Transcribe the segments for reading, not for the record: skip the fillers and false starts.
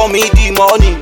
call me the money.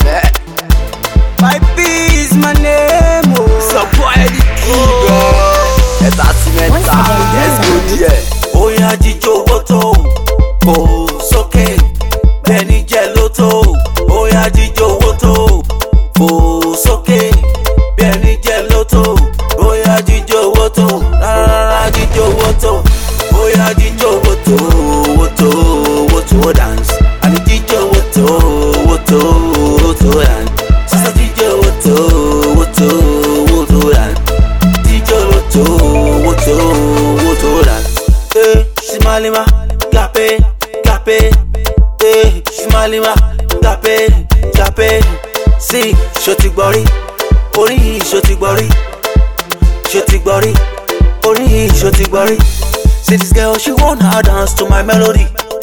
My P is my name. So boy the kid. Entertainment time, let's go there. Oya jíjó wótò, fò sókè, bẹ́ẹ̀ni jẹ́ lótò. Oya jíjó wótò, fò sókè, bẹ́ẹ̀ni jẹ́ lótò. Oya jíjó wótò, rárá jíjó wótò. Oya jíjó wótò, wótò, wótò dance. Àní jíjó wótò, wótò, wótò dance. Sísá jíjó wótò, wótò, wótò dance. Jíjó wótò, wótò, wótò dance. Shimalima, gape, gape. Shimalima, gape, gape. See, shoti gbori, ori shoti gbori, shoti gbori, ori shoti gbori. See this girl, she wanna dance to my melody.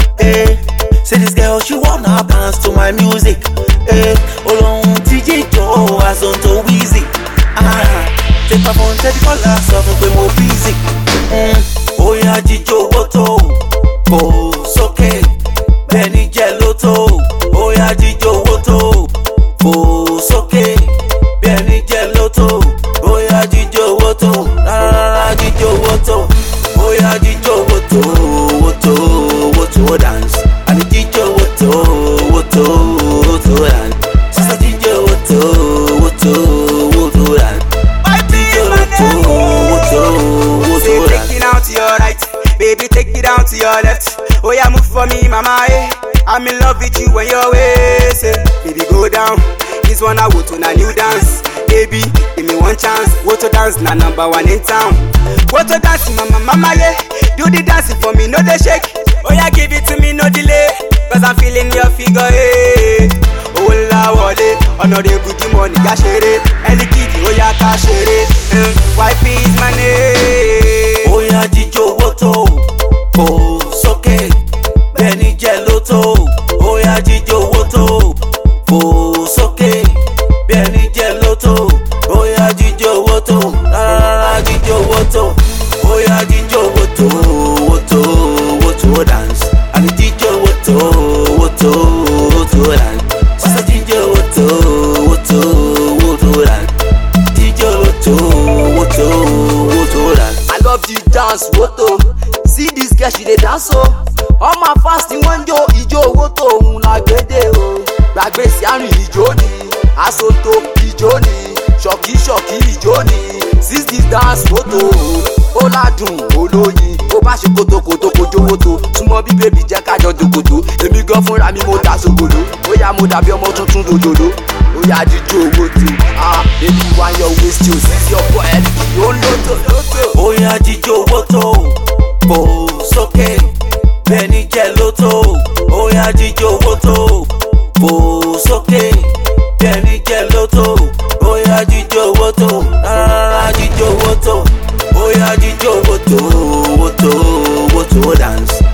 See this girl, she wanna dance to my music. Olóhùn tí jíjó aṣọ tó wheezy. Take my phone, take the call, sọ fún pé mo busy. Oya jíjó wótò, fò sókè, bẹ́ẹ̀ni jẹ́ lótò. Oya jíjó wótò, fò sókè, bẹ́ẹ̀ni jẹ́ lótò. Oya jíjó wótò, rárá jíjó wótò. Oya jíjó wótò, wótò, wótò dance. Àní jíjó wótò, wótò, wótò dance. Sísá jíjó wótò, wótò, wótò dance. Jíjó wótò, wótò, wótò dance. Take it down to your right, baby, take it down to your left. Oh yeah, move for me, mama, I'm in love with you when you're waist, baby, go down. This one I want to a new dance. Baby, give me one chance. What to dance, na #1 in town. What to dance, mama, yeah. Do the dancing for me, no they shake. Oh yeah, give it to me, no delay. Cause I'm feeling your figure, Oh la wale, another good money, cash it. Any kid, oh yeah, cash it. Wife is my name. Oya jíjó wótò, fò sókè, bẹ́ẹ̀ni jẹ́ lótò. Oya jíjó wótò, fò sókè, bẹ́ẹ̀ni jẹ́ lótò. Oya jíjó wótò, rárá jíjó wótò. Oya jíjó wótò, wótò, wótò dance. Àní jíjó wótò, wótò, wótò dance. Sísá jíjó wótò, wótò, wótò dance. Jíjó wótò, wótò, wótò dance. I love the dance, woto. See this girl, she dey dance oh. All my fasting one jo, ijo woto òun la gbede o. Gbàgbé sí àrùn ìjó ni, asoto ìjó ni, ṣọ̀kí ìjó ni. See this dance, woto. Ó ládùn olóyin, ó bá ṣe kótókótó kojú woto. Súnmọ́ bí bèbí jẹ́ kájọ dòkòtò. Èmi gan fúnra mi mo dá sògòló. Ó yá mo dàbí ọmọ tuntun dòdòdó. Ó yá jíjó woto. Baby why your waist yo, see your boy ẹ̀lì ó ń lótò. Oya jíjó wótò, fò sókè, bẹ́ẹ̀ni jẹ́ lótò. Oya jíjó wótò, fò sókè, bẹ́ẹ̀ni jẹ́ lótò. Oya jíjó wótò, rárá jíjó wótò. Oya jíjó wótò, wótò, wótò dance.